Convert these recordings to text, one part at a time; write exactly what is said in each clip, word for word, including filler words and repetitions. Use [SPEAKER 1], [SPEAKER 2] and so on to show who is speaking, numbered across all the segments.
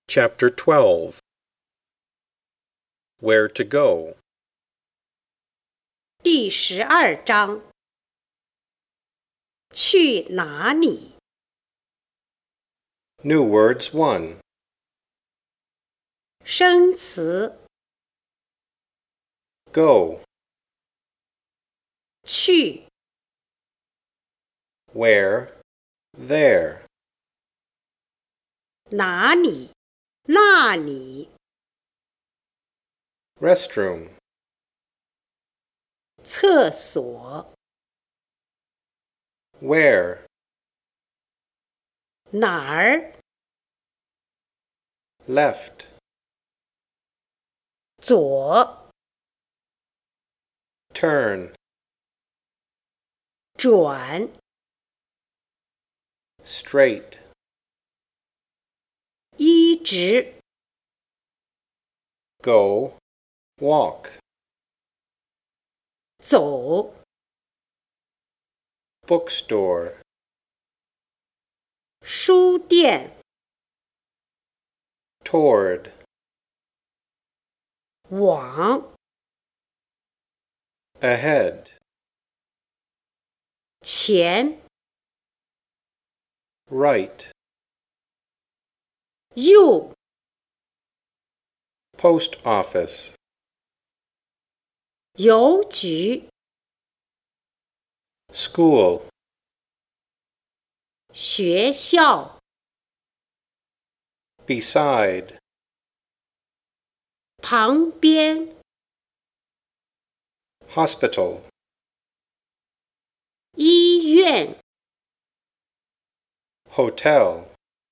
[SPEAKER 1] Chapter twelve. Where to go.
[SPEAKER 2] 第十二章，去哪里？
[SPEAKER 1] New words one.
[SPEAKER 2] 生词
[SPEAKER 1] Go.
[SPEAKER 2] 去
[SPEAKER 1] Where. There.
[SPEAKER 2] 哪里？那里？
[SPEAKER 1] Restroom.
[SPEAKER 2] 厕所
[SPEAKER 1] Where.
[SPEAKER 2] 哪儿？
[SPEAKER 1] Left.
[SPEAKER 2] 左
[SPEAKER 1] Turn.
[SPEAKER 2] 转
[SPEAKER 1] Straight.
[SPEAKER 2] 一直
[SPEAKER 1] Go. Walk.
[SPEAKER 2] 走
[SPEAKER 1] Bookstore.
[SPEAKER 2] 书店
[SPEAKER 1] Toward.
[SPEAKER 2] 往
[SPEAKER 1] Ahead.
[SPEAKER 2] 前
[SPEAKER 1] Right.
[SPEAKER 2] 右
[SPEAKER 1] Post office.
[SPEAKER 2] 邮局
[SPEAKER 1] School.
[SPEAKER 2] 学校
[SPEAKER 1] Beside.
[SPEAKER 2] 旁边
[SPEAKER 1] Hospital.
[SPEAKER 2] 医院
[SPEAKER 1] Hotel.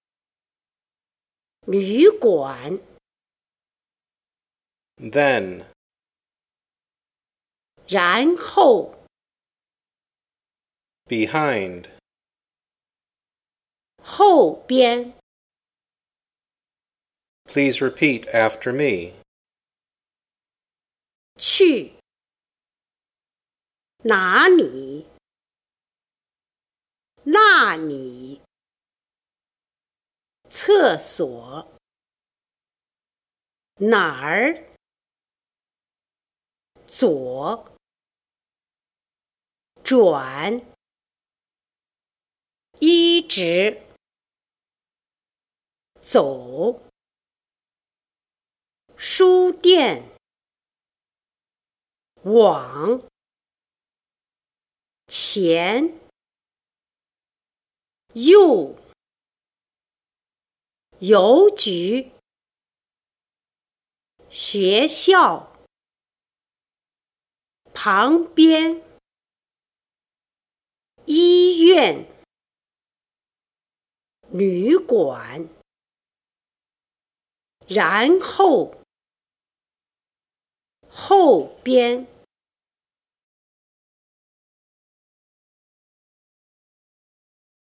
[SPEAKER 2] 旅馆
[SPEAKER 1] Then.
[SPEAKER 2] 然后
[SPEAKER 1] Behind.
[SPEAKER 2] 后边
[SPEAKER 1] Please repeat after me.
[SPEAKER 2] 去哪里？那里？厕所哪儿？左转一直走书店往前右邮局学校旁边医院旅馆然后后边